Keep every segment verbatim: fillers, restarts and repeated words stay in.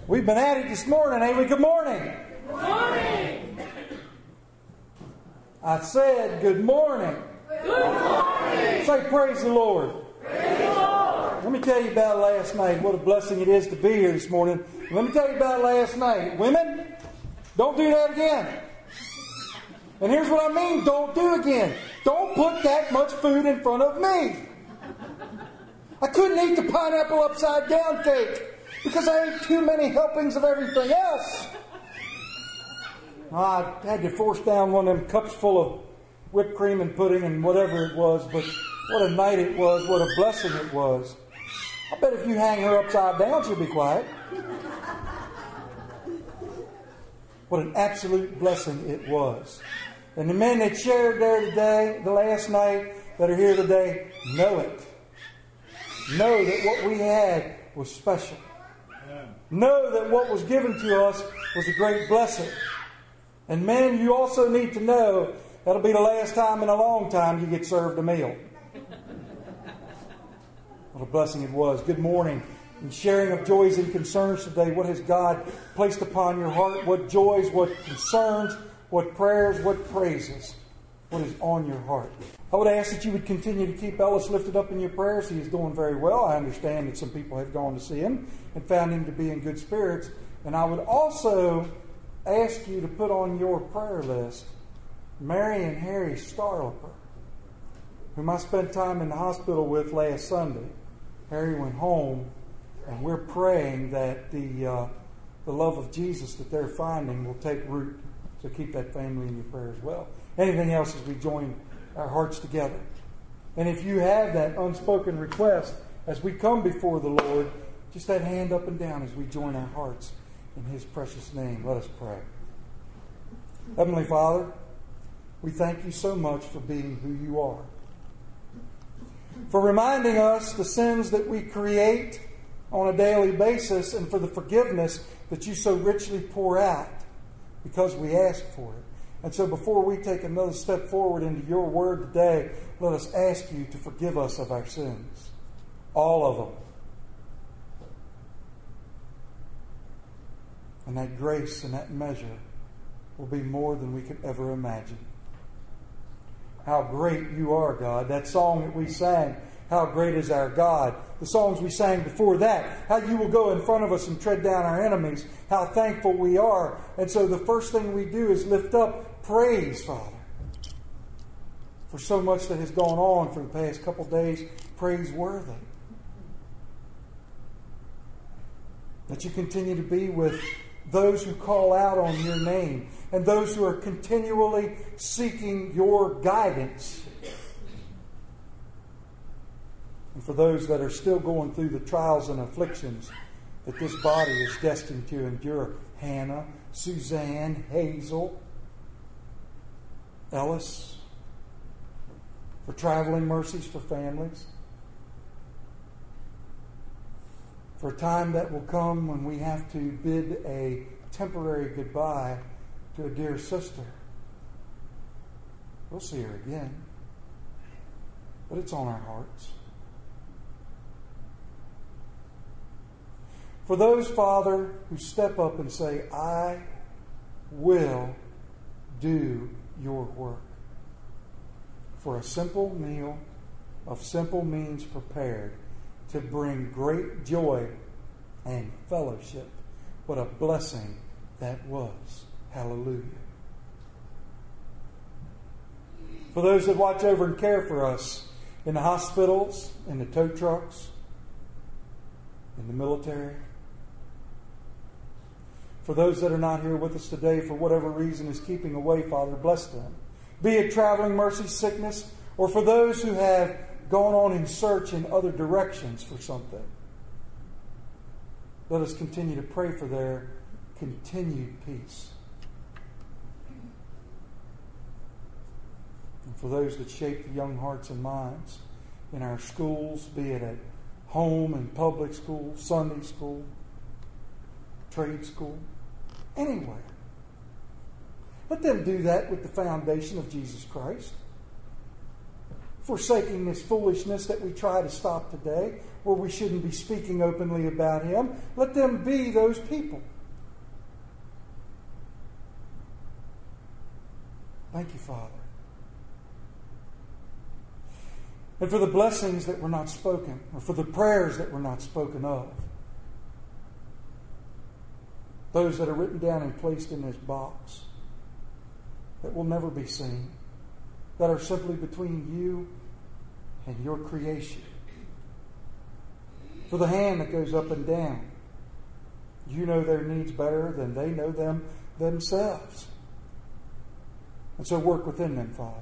We've been at it this morning, ain't we? Good morning. Good morning. I said good morning. Good morning. Say praise the Lord. Praise the Lord. Let me tell you about last night. What a blessing it is to be here this morning. Let me tell you about last night. Women, don't do that again. And here's what I mean, don't do again. Don't put that much food in front of me. I couldn't eat the pineapple upside down cake because I ate too many helpings of everything else. I had to force down one of them cups full of whipped cream and pudding and whatever it was, but what a night it was, what a blessing it was. I bet if you hang her upside down, she'll be quiet. What an absolute blessing it was. And the men that shared there today, the last night, that are here today, know it. Know that what we had was special. Know that what was given to us was a great blessing. And men, you also need to know that'll be the last time in a long time you get served a meal. What a blessing it was. Good morning. In sharing of joys and concerns today, what has God placed upon your heart? What joys, what concerns, what prayers, what praises, what is on your heart? I would ask that you would continue to keep Ellis lifted up in your prayers. He is doing very well. I understand that some people have gone to see him and found him to be in good spirits. And I would also ask you to put on your prayer list Mary and Harry Starloper, whom I spent time in the hospital with last Sunday. Harry went home, and we're praying that the uh, the love of Jesus that they're finding will take root. So keep that family in your prayer as well. Anything else as we join our hearts together. And if you have that unspoken request as we come before the Lord, just that hand up and down as we join our hearts in His precious name. Let us pray. Heavenly Father, we thank you so much for being who you are. For reminding us the sins that we create on a daily basis and for the forgiveness that you so richly pour out because we ask for it. And so before we take another step forward into your word today, let us ask you to forgive us of our sins. All of them. And that grace and that measure will be more than we could ever imagine. How great you are, God. That song that we sang, how great is our God. The songs we sang before that, how you will go in front of us and tread down our enemies. How thankful we are. And so the first thing we do is lift up praise, Father. For so much that has gone on for the past couple days, praiseworthy. That you continue to be with those who call out on your name and those who are continually seeking your guidance. And for those that are still going through the trials and afflictions that this body is destined to endure. Hannah, Suzanne, Hazel, Ellis. For traveling mercies for families. For a time that will come when we have to bid a temporary goodbye to a dear sister. We'll see her again. But it's on our hearts. For those, Father, who step up and say, I will do your work. For a simple meal of simple means prepared to bring great joy and fellowship. What a blessing that was. Hallelujah. For those that watch over and care for us in the hospitals, in the tow trucks, in the military. For those that are not here with us today, for whatever reason is keeping away, Father, bless them. Be it traveling mercy, sickness, or for those who have gone on in search in other directions for something. Let us continue to pray for their continued peace. And for those that shape the young hearts and minds in our schools, be it at home and public school, Sunday school, trade school, anywhere. Let them do that with the foundation of Jesus Christ. forsaking this foolishness that we try to stop today, where we shouldn't be speaking openly about Him. Let them be those people. Thank you, Father. And for the blessings that were not spoken, or for the prayers that were not spoken of. Those that are written down and placed in this box that will never be seen, that are simply between you and your creation. For the hand that goes up and down, you know their needs better than they know them themselves. And so work within them, Father.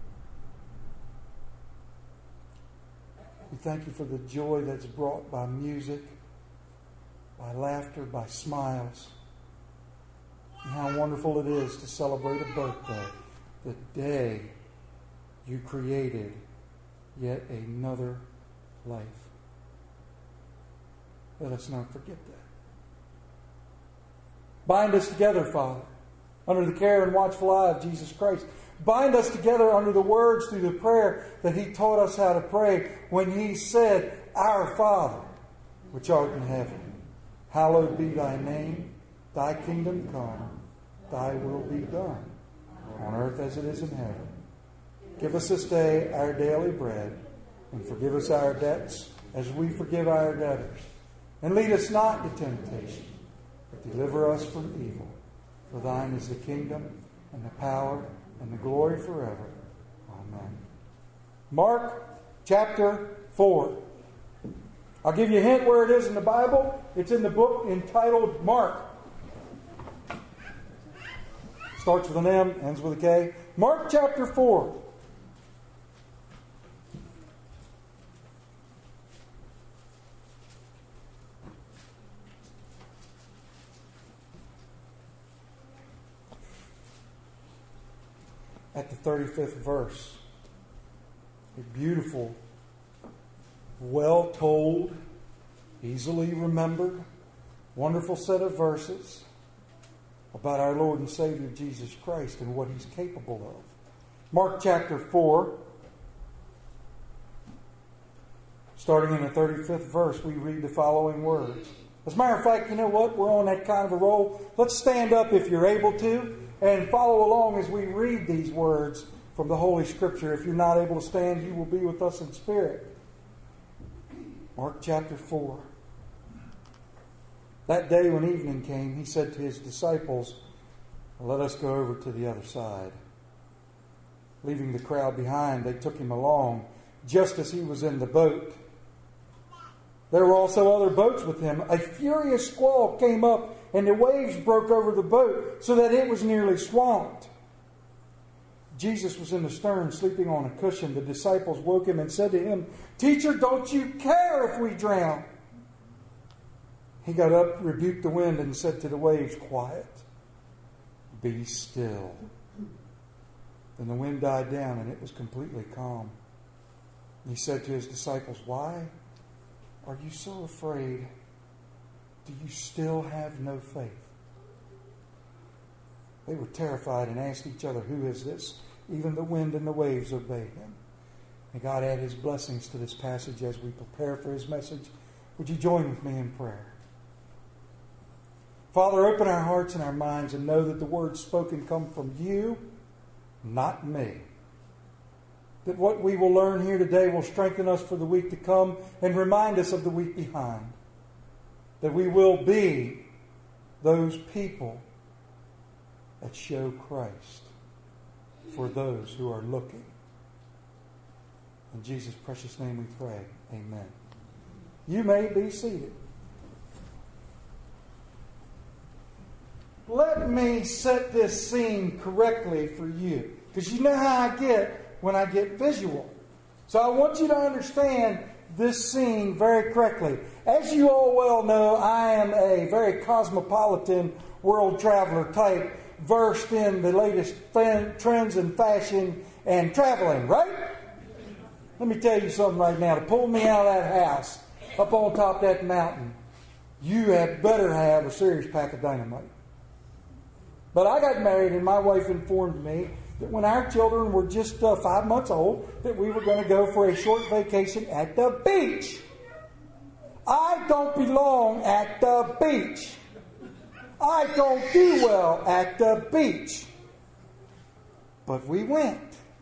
We thank you for the joy that's brought by music, by laughter, by smiles. And how wonderful it is to celebrate a birthday, the day you created yet another life. Let us not forget that. Bind us together, Father, under the care and watchful eye of Jesus Christ. Bind us together under the words through the prayer that He taught us how to pray when He said, Our Father, which art in heaven, hallowed be Thy name, Thy kingdom come, Thy will be done, on earth as it is in heaven. Give us this day our daily bread, and forgive us our debts as we forgive our debtors. And lead us not into temptation, but deliver us from evil. For Thine is the kingdom, and the power, and the glory forever. Amen. Mark chapter four. I'll give you a hint where it is in the Bible. It's in the book entitled Mark. Starts with an M, ends with a K. Mark chapter four. At the thirty-fifth verse. A beautiful, well told, easily remembered, wonderful set of verses about our Lord and Savior Jesus Christ and what He's capable of. Mark chapter four, starting in the thirty-fifth verse, we read the following words. As a matter of fact, you know what? We're on that kind of a roll. Let's stand up if you're able to and follow along as we read these words from the Holy Scripture. If you're not able to stand, you will be with us in spirit. Mark chapter four. That day when evening came, He said to His disciples, Let us go over to the other side. Leaving the crowd behind, they took Him along, just as He was in the boat. There were also other boats with Him. A furious squall came up, and the waves broke over the boat, so that it was nearly swamped. Jesus was in the stern, sleeping on a cushion. The disciples woke Him and said to Him, Teacher, don't you care if we drown? He got up, rebuked the wind, and said to the waves, Quiet, be still. Then the wind died down, and it was completely calm. He said to His disciples, Why are you so afraid? Do you still have no faith? They were terrified and asked each other, Who is this? Even the wind and the waves obey Him. May God add His blessings to this passage as we prepare for His message. Would you join with me in prayer? Father, open our hearts and our minds and know that the words spoken come from You, not me. That what we will learn here today will strengthen us for the week to come and remind us of the week behind. That we will be those people that show Christ for those who are looking. In Jesus' precious name we pray. Amen. You may be seated. Let me set this scene correctly for you. Because you know how I get when I get visual. So I want you to understand this scene very correctly. As you all well know, I am a very cosmopolitan world traveler type, versed in the latest trends in fashion and traveling, right? Let me tell you something right now. To pull me out of that house, up on top of that mountain, you had better have a serious pack of dynamite. But I got married and my wife informed me that when our children were just uh, five months old, that we were going to go for a short vacation at the beach. I don't belong at the beach. I don't do well at the beach. But we went.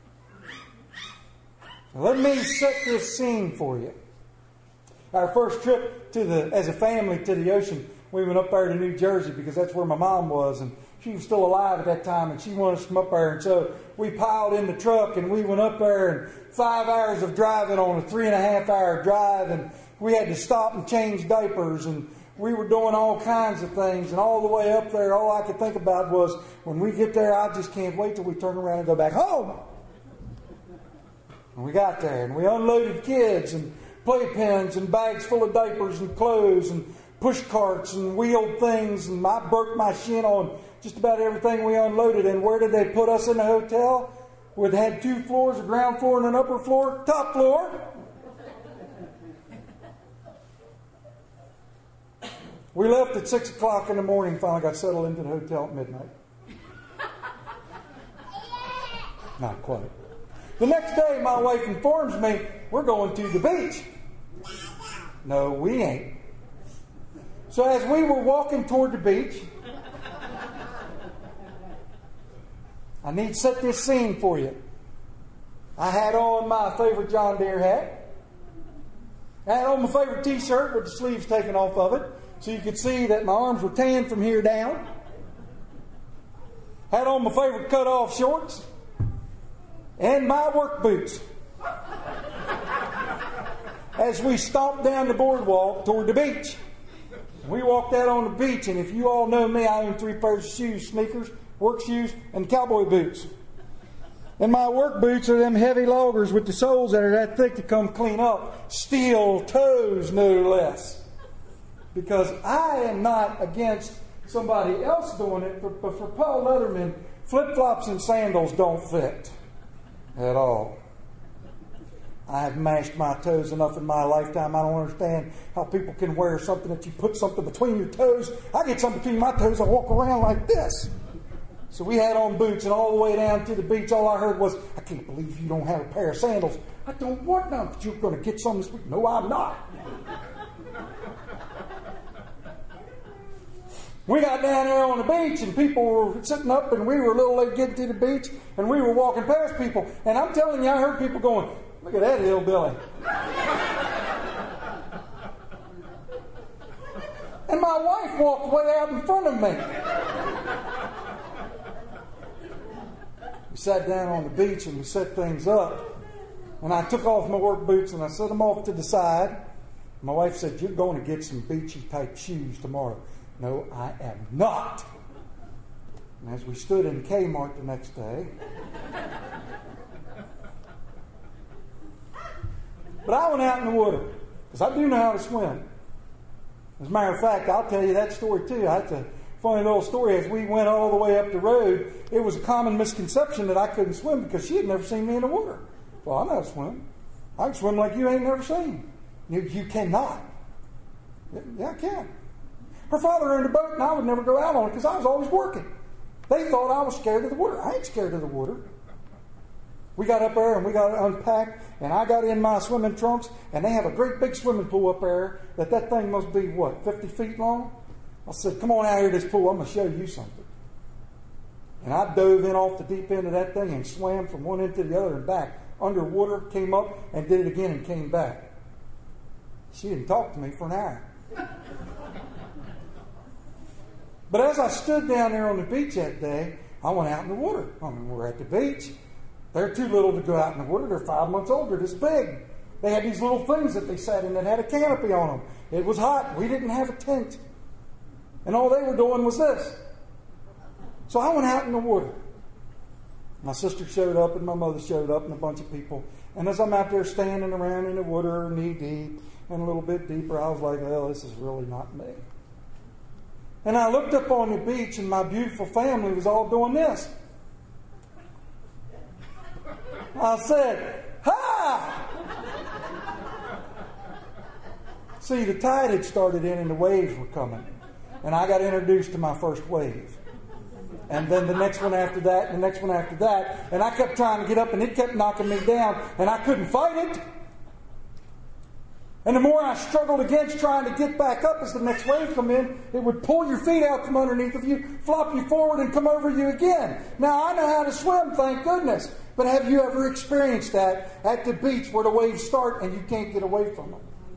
Let me set this scene for you. Our first trip to the, as a family to the ocean, we went up there to New Jersey because that's where my mom was, and she was still alive at that time, and she wanted us to come up there. And so we piled in the truck, and we went up there, and five hours of driving on a three and a half hour drive, and we had to stop and change diapers, and we were doing all kinds of things. And all the way up there, all I could think about was, when we get there, I just can't wait till we turn around and go back home. And we got there, and we unloaded kids and playpens and bags full of diapers and clothes and push carts and wheeled things, and I broke my shin on just about everything we unloaded. And where did they put us in the hotel? Where they had two floors, a ground floor and an upper floor, top floor. We left at six o'clock in the morning, finally got settled into the hotel at midnight. Not quite. The next day, my wife informs me, we're going to the beach. No, we ain't. So as we were walking toward the beach, I need to set this scene for you. I had on my favorite John Deere hat. I had on my favorite t-shirt with the sleeves taken off of it, so you could see that my arms were tan from here down. Had on my favorite cut-off shorts and my work boots as we stomped down the boardwalk toward the beach. We walked out on the beach, and if you all know me, I own three pairs of shoes, sneakers, work shoes, and cowboy boots. And my work boots are them heavy loggers with the soles that are that thick to come clean up. Steel toes, no less. Because I am not against somebody else doing it, but for Paul Leatherman, flip-flops and sandals don't fit at all. I have mashed my toes enough in my lifetime. I don't understand how people can wear something that you put something between your toes. I get something between my toes, I walk around like this. So we had on boots, and all the way down to the beach, all I heard was, I can't believe you don't have a pair of sandals. I don't want none, but you're going to get some this week. No, I'm not. We got down there on the beach, and people were sitting up, and we were a little late getting to the beach, and we were walking past people. And I'm telling you, I heard people going, look at that hillbilly. And my wife walked way out in front of me. We sat down on the beach and we set things up. And I took off my work boots and I set them off to the side. My wife said, you're going to get some beachy type shoes tomorrow. No, I am not. And as we stood in Kmart the next day, but I went out in the water because I do know how to swim. As a matter of fact, I'll tell you that story too. That's a funny little story. As we went all the way up the road, it was a common misconception that I couldn't swim because she had never seen me in the water. Well, I know how to swim. I can swim like you ain't never seen. You, you cannot. Yeah, I can. Her father owned a boat, and I would never go out on it because I was always working. They thought I was scared of the water. I ain't scared of the water. We got up there and we got unpacked, and I got in my swimming trunks, and they have a great big swimming pool up there that that thing must be, what, fifty feet long? I said, come on out here to this pool. I'm going to show you something. And I dove in off the deep end of that thing and swam from one end to the other and back. Underwater, came up, and did it again and came back. She didn't talk to me for an hour. But as I stood down there on the beach that day, I went out in the water. I mean, we're at the beach. They're too little to go out in the water. They're five months old. They're this big. They had these little things that they sat in that had a canopy on them. It was hot. We didn't have a tent. And all they were doing was this. So I went out in the water. My sister showed up and my mother showed up and a bunch of people. And as I'm out there standing around in the water, knee deep and a little bit deeper, I was like, well, this is really not me. And I looked up on the beach and my beautiful family was all doing this. I said, ha! See, the tide had started in and the waves were coming. And I got introduced to my first wave. And then the next one after that, and the next one after that. And I kept trying to get up, and it kept knocking me down, and I couldn't fight it. And the more I struggled against trying to get back up as the next wave come in, it would pull your feet out from underneath of you, flop you forward, and come over you again. Now, I know how to swim, thank goodness. But have you ever experienced that at the beach where the waves start and you can't get away from them?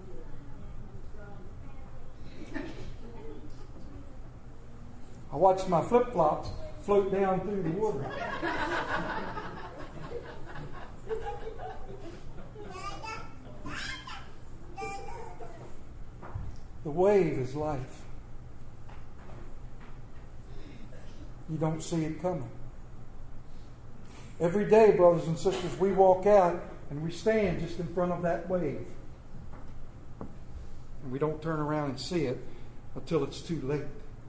I watched my flip-flops float down through the water. The wave is life. You don't see it coming. Every day, brothers and sisters, we walk out and we stand just in front of that wave. And we don't turn around and see it until it's too late.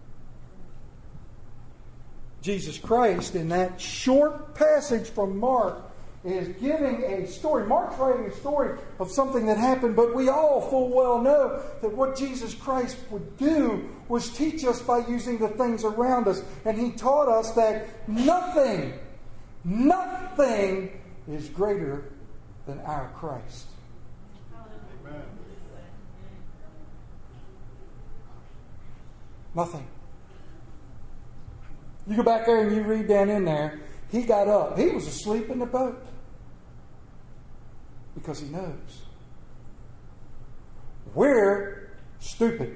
Jesus Christ, in that short passage from Mark, is giving a story. Mark's writing a story of something that happened, but we all full well know that what Jesus Christ would do was teach us by using the things around us. And He taught us that nothing, nothing is greater than our Christ. Amen. Nothing. You go back there and you read down in there, He got up. He was asleep in the boat. Because He knows. We're stupid.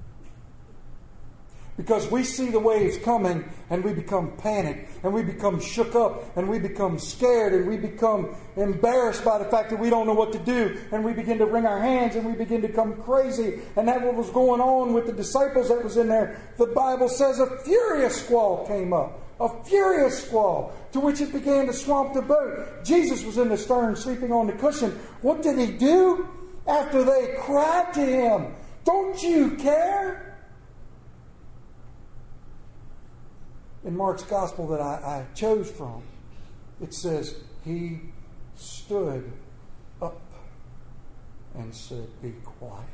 Because we see the waves coming and we become panicked and we become shook up and we become scared and we become embarrassed by the fact that we don't know what to do, and we begin to wring our hands and we begin to come crazy. And that's what was going on with the disciples that was in there. The Bible says a furious squall came up. A furious squall, to which it began to swamp the boat. Jesus was in the stern, sleeping on the cushion. What did He do? After they cried to Him, "Don't you care?" In Mark's gospel that I, I chose from, it says, He stood up and said, "Be quiet."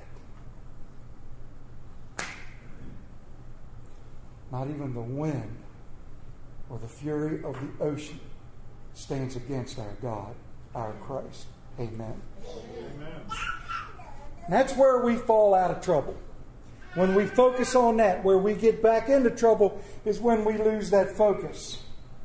Not even the wind or the fury of the ocean stands against our God, our Christ. Amen. Amen. That's where we fall out of trouble. When we focus on that, where we get back into trouble is when we lose that focus.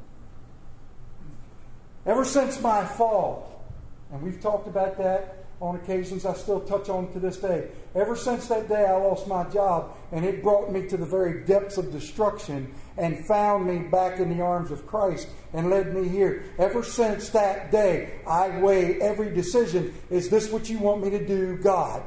Ever since my fall, and we've talked about that on occasions, I still touch on it to this day. Ever since that day I lost my job, and it brought me to the very depths of destruction and found me back in the arms of Christ and led me here. Ever since that day, I weigh every decision. Is this what you want me to do, God?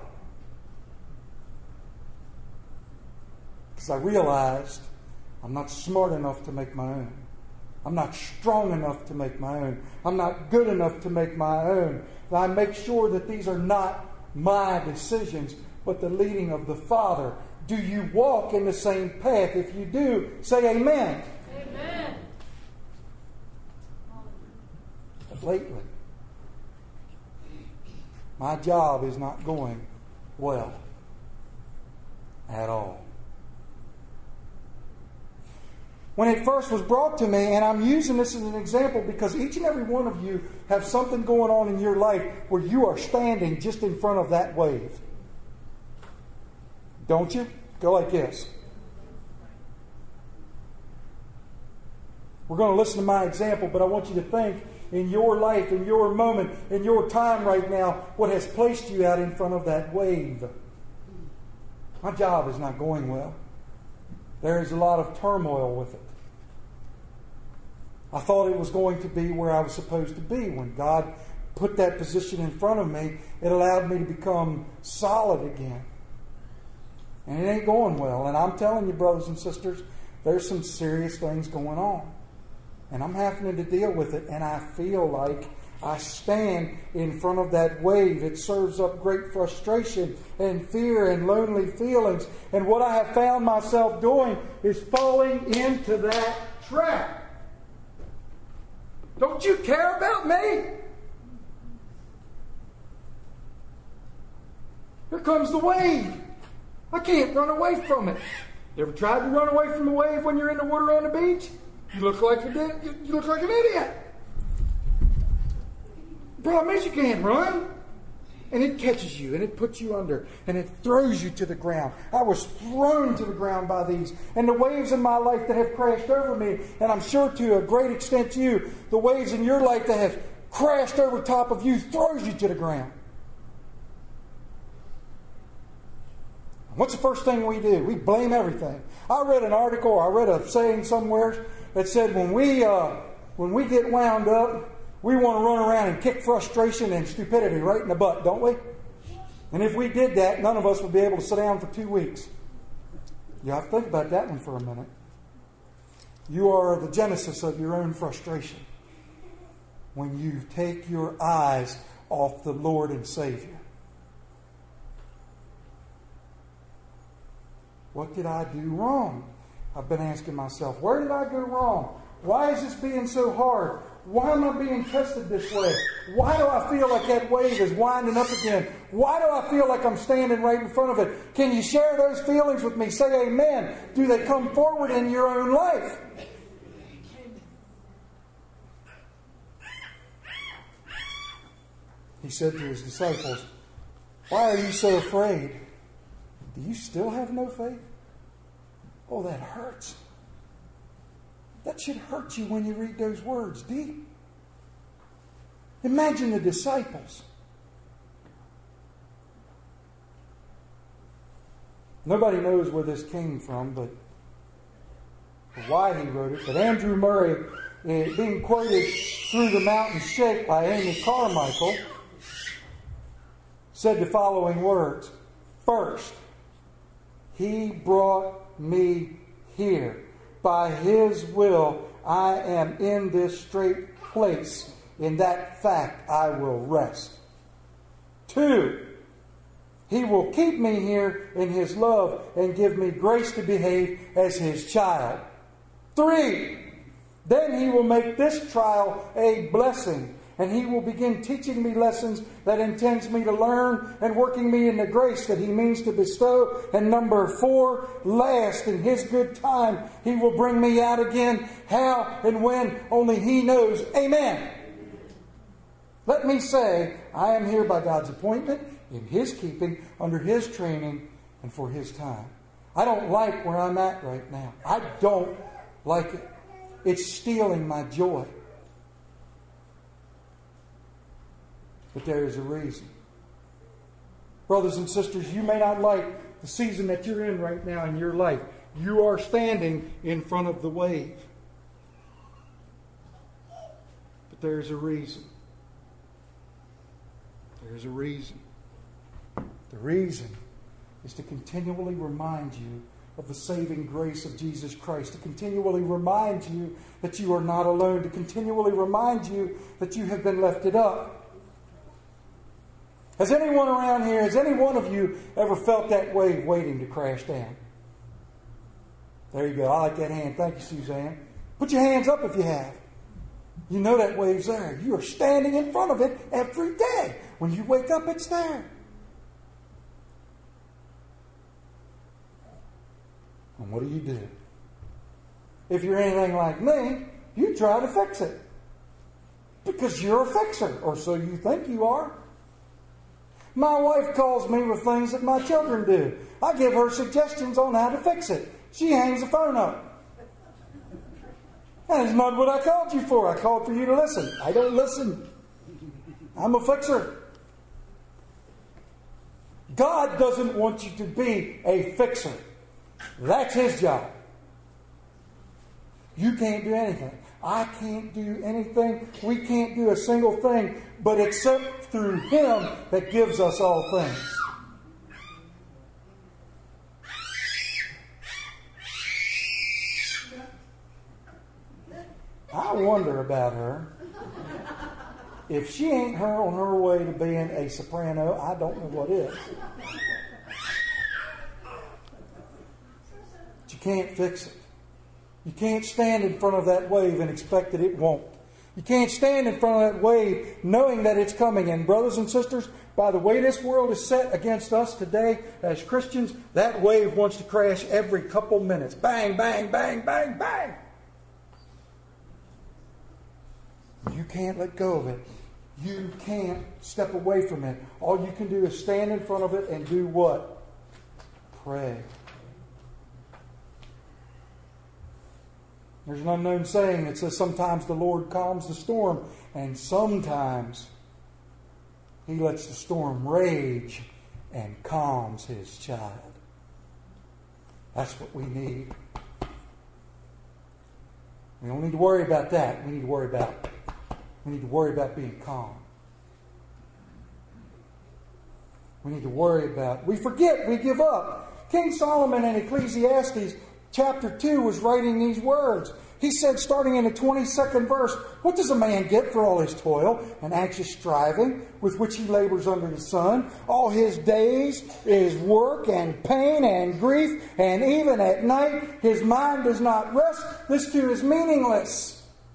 Because I realized I'm not smart enough to make my own. I'm not strong enough to make my own. I'm not good enough to make my own. I make sure that these are not my decisions, but the leading of the Father. Do you walk in the same path? If you do, say amen. Amen. But lately, my job is not going well at all. When it first was brought to me, and I'm using this as an example because each and every one of you have something going on in your life where you are standing just in front of that wave. Don't you? Go like this. We're going to listen to my example, but I want you to think in your life, in your moment, in your time right now, what has placed you out in front of that wave. My job is not going well. There is a lot of turmoil with it. I thought it was going to be where I was supposed to be. When God put that position in front of me, it allowed me to become solid again. And it ain't going well. And I'm telling you, brothers and sisters, there's some serious things going on. And I'm having to deal with it. And I feel like I stand in front of that wave. It serves up great frustration and fear and lonely feelings. And what I have found myself doing is falling into that trap. Don't you care about me? Here comes the wave. I can't run away from it. You ever tried to run away from the wave when you're in the water on the beach? You look like you did. You look like an idiot. The problem is you can't run. And it catches you, and it puts you under, and it throws you to the ground. I was thrown to the ground by these. And the waves in my life that have crashed over me, and I'm sure to a great extent you, the waves in your life that have crashed over top of you throws you to the ground. What's the first thing we do? We blame everything. I read an article, I read a saying somewhere that said when we uh, when we get wound up, we want to run around and kick frustration and stupidity right in the butt, don't we? And if we did that, none of us would be able to sit down for two weeks. You have to think about that one for a minute. You are the genesis of your own frustration when you take your eyes off the Lord and Savior. What did I do wrong? I've been asking myself, where did I go wrong? Why is this being so hard? Why am I being tested this way? Why do I feel like that wave is winding up again? Why do I feel like I'm standing right in front of it? Can you share those feelings with me? Say amen. Do they come forward in your own life? He said to his disciples, why are you so afraid? Do you still have no faith? Oh, that hurts. That should hurt you when you read those words, deep. Imagine the disciples. Nobody knows where this came from, but why he wrote it. But Andrew Murray, being quoted through the mountain shake by Amy Carmichael, said the following words. First, he brought me here. By his will, I am in this straight place. In that fact, I will rest. Two, he will keep me here in his love and give me grace to behave as his child. Three, then he will make this trial a blessing. And he will begin teaching me lessons that intends me to learn and working me in the grace that he means to bestow. And number four, last, in his good time, he will bring me out again. How and when, only he knows. Amen. Let me say, I am here by God's appointment, in his keeping, under his training, and for his time. I don't like where I'm at right now. I don't like it. It's stealing my joy. But there is a reason. Brothers and sisters, you may not like the season that you're in right now in your life. You are standing in front of the wave. But there's a reason. There's a reason. The reason is to continually remind you of the saving grace of Jesus Christ, to continually remind you that you are not alone, to continually remind you that you have been lifted up. Has anyone around here, has any one of you ever felt that wave waiting to crash down? There you go. I like that hand. Thank you, Suzanne. Put your hands up if you have. You know that wave's there. You are standing in front of it every day. When you wake up, it's there. And what do you do? If you're anything like me, you try to fix it. Because you're a fixer, or so you think you are. My wife calls me with things that my children do. I give her suggestions on how to fix it. She hangs the phone up. That is not what I called you for. I called for you to listen. I don't listen. I'm a fixer. God doesn't want you to be a fixer. That's his job. You can't do anything. I can't do anything. We can't do a single thing, but except through him that gives us all things. I wonder about her. If she ain't her on her way to being a soprano, I don't know what is. But you can't fix it. You can't stand in front of that wave and expect that it won't. You can't stand in front of that wave knowing that it's coming. And brothers and sisters, by the way this world is set against us today as Christians, that wave wants to crash every couple minutes. Bang, bang, bang, bang, bang. You can't let go of it. You can't step away from it. All you can do is stand in front of it and do what? Pray. There's an unknown saying that says sometimes the Lord calms the storm, and sometimes He lets the storm rage and calms His child. That's what we need. We don't need to worry about that. We need to worry about we need to worry about being calm. We need to worry about we forget, we give up. King Solomon in Ecclesiastes chapter two was writing these words. He said, starting in the twenty-second verse, what does a man get for all his toil and anxious striving with which he labors under the sun? All his days is work and pain and grief, and even at night his mind does not rest. This too is meaningless.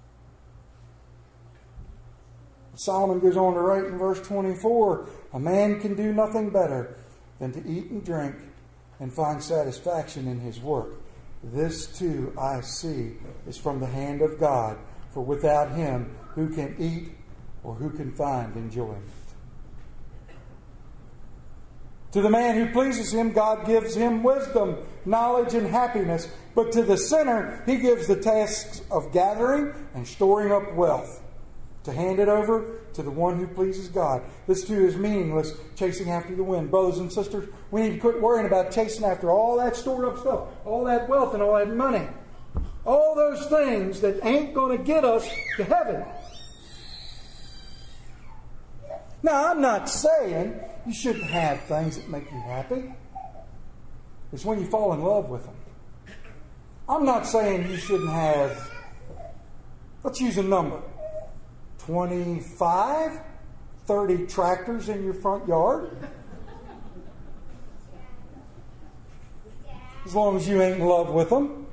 Solomon goes on to write in verse twenty-four, a man can do nothing better than to eat and drink and find satisfaction in his work. This too, I see, is from the hand of God. For without Him, who can eat or who can find enjoyment? To the man who pleases Him, God gives him wisdom, knowledge, and happiness. But to the sinner, He gives the tasks of gathering and storing up wealth, to hand it over to the one who pleases God. This too is meaningless, chasing after the wind. Brothers and sisters, we need to quit worrying about chasing after all that stored up stuff, all that wealth and all that money. All those things that ain't going to get us to heaven. Now, I'm not saying you shouldn't have things that make you happy. It's when you fall in love with them. I'm not saying you shouldn't have, let's use a number, twenty-five, thirty tractors in your front yard. As long as you ain't in love with them.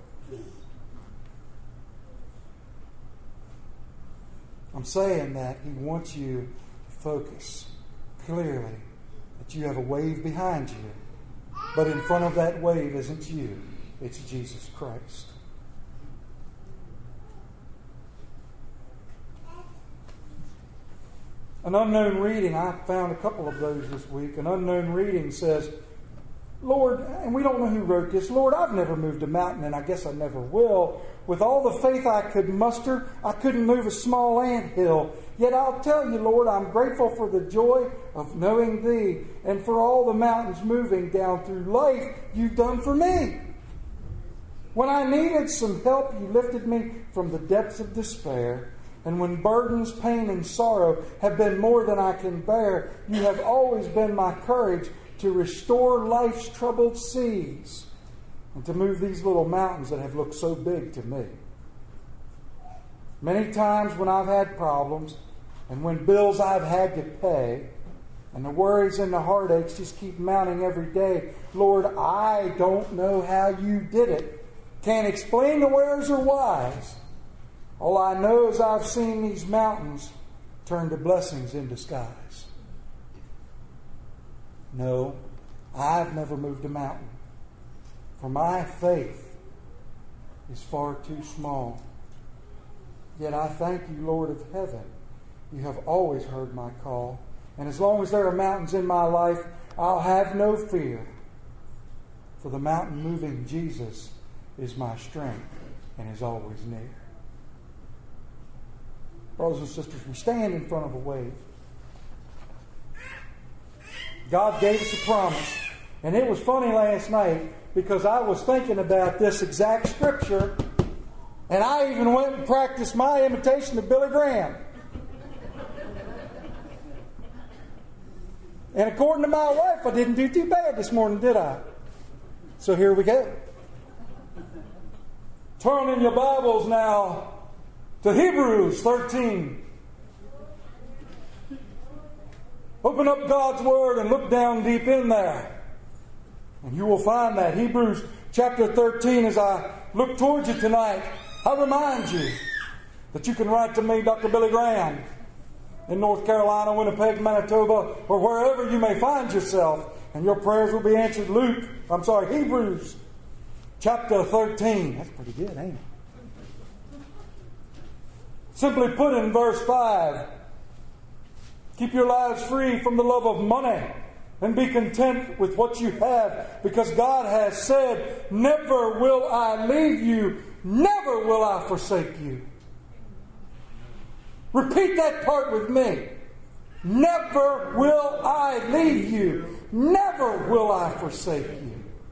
I'm saying that He wants you to focus clearly that you have a wave behind you. But in front of that wave isn't you. It's Jesus Christ. An unknown reading, I found a couple of those this week. An unknown reading says, Lord, and we don't know who wrote this, Lord, I've never moved a mountain, and I guess I never will. With all the faith I could muster, I couldn't move a small anthill. Yet I'll tell you, Lord, I'm grateful for the joy of knowing Thee, and for all the mountains moving down through life You've done for me. When I needed some help, You lifted me from the depths of despair. And when burdens, pain, and sorrow have been more than I can bear, You have always been my courage to restore life's troubled seas and to move these little mountains that have looked so big to me. Many times when I've had problems and when bills I've had to pay and the worries and the heartaches just keep mounting every day, Lord, I don't know how You did it. Can't explain the wheres or whys. All I know is I've seen these mountains turn to blessings in disguise. No, I've never moved a mountain, for my faith is far too small. Yet I thank You, Lord of heaven. You have always heard my call. And as long as there are mountains in my life, I'll have no fear. For the mountain-moving Jesus is my strength and is always near. Brothers and sisters, we stand in front of a wave. God gave us a promise. And it was funny last night because I was thinking about this exact scripture, and I even went and practiced my imitation of Billy Graham. And according to my wife, I didn't do too bad this morning, did I? So here we go. Turn in your Bibles now to Hebrews thirteen. Open up God's Word and look down deep in there. And you will find that. Hebrews chapter thirteen, as I look towards you tonight, I remind you that you can write to me, Doctor Billy Graham, in North Carolina, Winnipeg, Manitoba, or wherever you may find yourself, and your prayers will be answered. Luke, I'm sorry, Hebrews chapter thirteen. That's pretty good, ain't it? Simply put in verse five, keep your lives free from the love of money and be content with what you have, because God has said, never will I leave you, never will I forsake you. Repeat that part with me. Never will I leave you, never will I forsake you.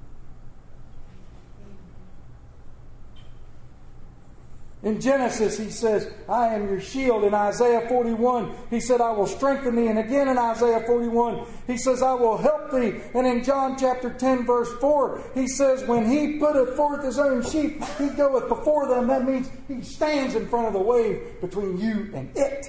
In Genesis, he says, I am your shield. In Isaiah forty-one, he said, I will strengthen thee. And again in Isaiah forty-one, he says, I will help thee. And in John chapter ten, verse four, he says, when he putteth forth his own sheep, he goeth before them. That means he stands in front of the wave between you and it.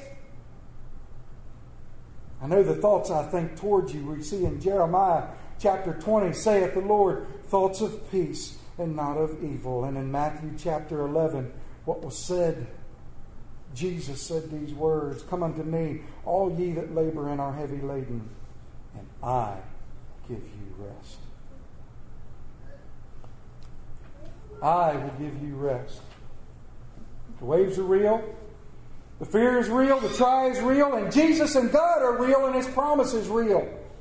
I know the thoughts I think towards you. We see in Jeremiah chapter twenty, saith the Lord, thoughts of peace and not of evil. And in Matthew chapter eleven, what was said, Jesus said these words, come unto me, all ye that labor and are heavy laden, and I give you rest. I will give you rest. The waves are real. The fear is real. The try is real. And Jesus and God are real, and His promise is real.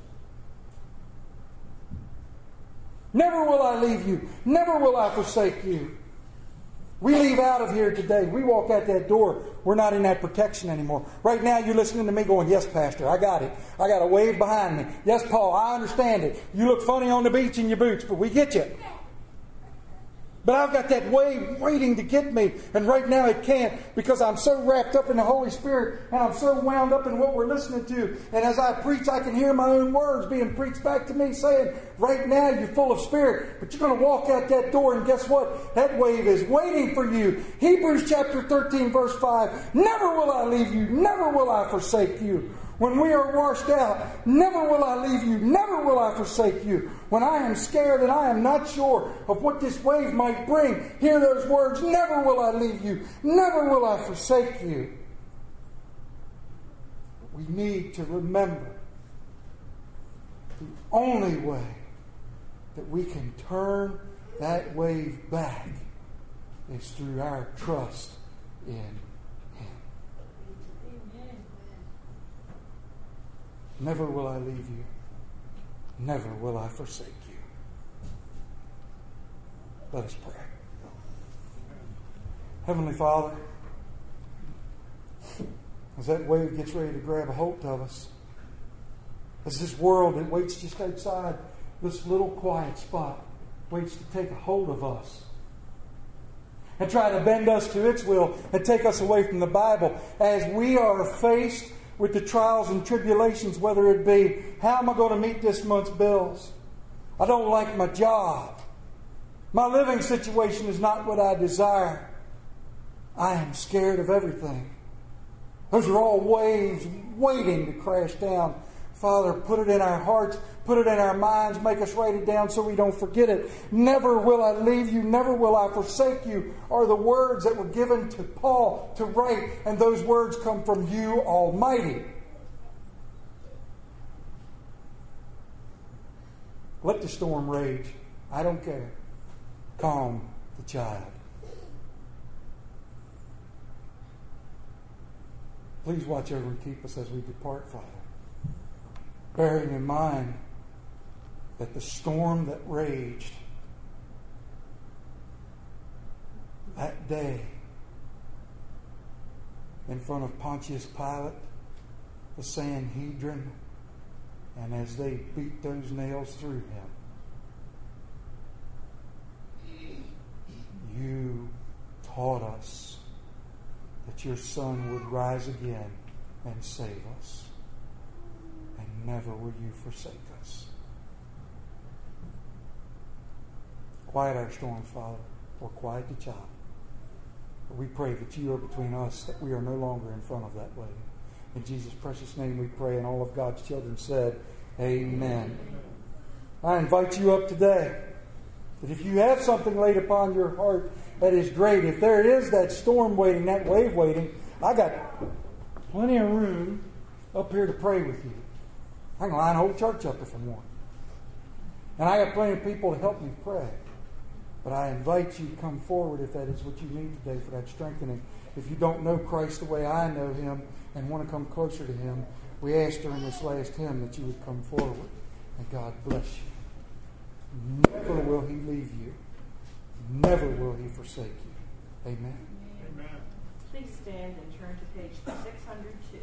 Never will I leave you. Never will I forsake you. We leave out of here today. We walk out that door. We're not in that protection anymore. Right now you're listening to me going, yes, Pastor, I got it. I got a wave behind me. Yes, Paul, I understand it. You look funny on the beach in your boots, but we get you. But I've got that wave waiting to get me. And right now it can't, because I'm so wrapped up in the Holy Spirit and I'm so wound up in what we're listening to. And as I preach, I can hear my own words being preached back to me saying, right now you're full of Spirit, but you're going to walk out that door and guess what? That wave is waiting for you. Hebrews chapter thirteen verse five, never will I leave you, never will I forsake you. When we are washed out, never will I leave you, never will I forsake you. When I am scared and I am not sure of what this wave might bring, hear those words, never will I leave you, never will I forsake you. But we need to remember the only way that we can turn that wave back is through our trust in Him. Never will I leave you. Never will I forsake you. Let us pray. Heavenly Father, as that wave gets ready to grab a hold of us, as this world that waits just outside this little quiet spot waits to take a hold of us and try to bend us to its will and take us away from the Bible, as we are faced with the trials and tribulations, whether it be, how am I going to meet this month's bills? I don't like my job. My living situation is not what I desire. I am scared of everything. Those are all waves waiting to crash down. Father, put it in our hearts, put it in our minds, make us write it down so we don't forget it. Never will I leave you, never will I forsake you are the words that were given to Paul to write, and those words come from you, Almighty. Let the storm rage. I don't care. Calm the child. Please watch over and keep us as we depart, Father, bearing in mind that the storm that raged that day in front of Pontius Pilate, the Sanhedrin, and as they beat those nails through him, you taught us that your Son would rise again and save us. And never will you forsake us. Quiet our storm, Father, or quiet the child. But we pray that you are between us, that we are no longer in front of that wave. In Jesus' precious name we pray, and all of God's children said, amen. I invite you up today that if you have something laid upon your heart that is great, if there is that storm waiting, that wave waiting, I got plenty of room up here to pray with you. I can line the whole church up if I want. And I got plenty of people to help me pray. But I invite you to come forward if that is what you need today for that strengthening. If you don't know Christ the way I know Him and want to come closer to Him, we ask during this last hymn that you would come forward. And God bless you. Never will He leave you. Never will He forsake you. Amen. Amen. Please stand and turn to page six hundred two.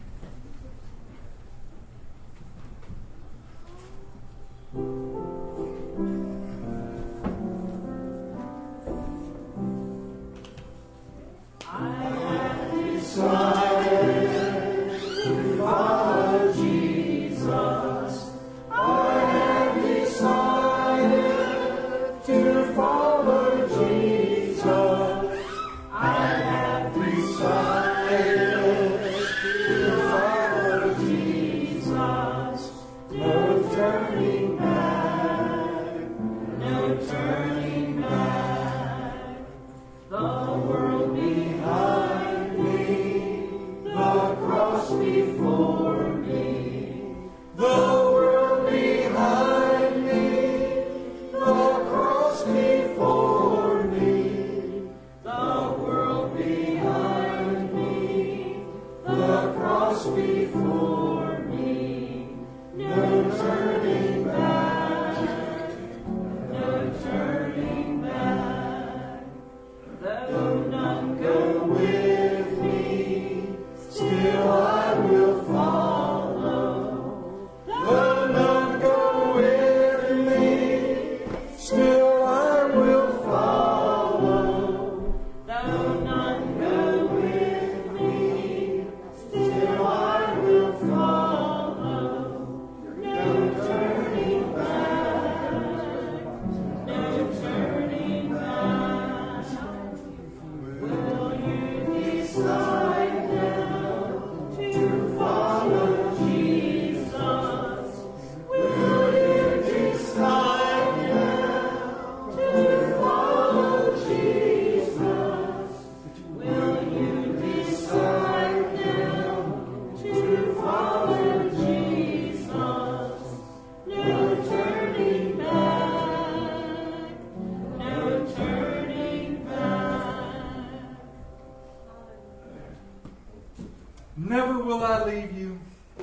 Never will I leave you.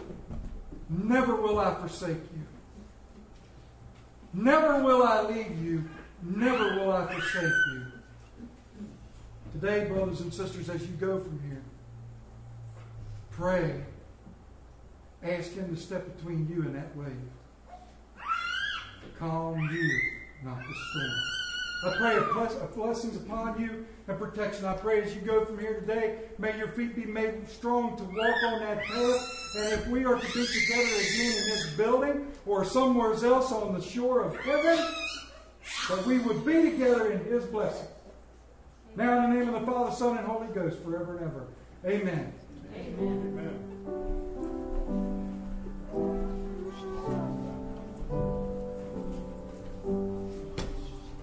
Never will I forsake you. Never will I leave you. Never will I forsake you. Today, brothers and sisters, as you go from here, pray. Ask Him to step between you and that wave. Calm you, not the storm. I pray a blessings upon you and protection. I pray as you go from here today, may your feet be made strong to walk on that path. And if we are to be together again in this building or somewhere else on the shore of heaven, that we would be together in His blessing. Now in the name of the Father, Son, and Holy Ghost, forever and ever. Amen. Amen. Amen.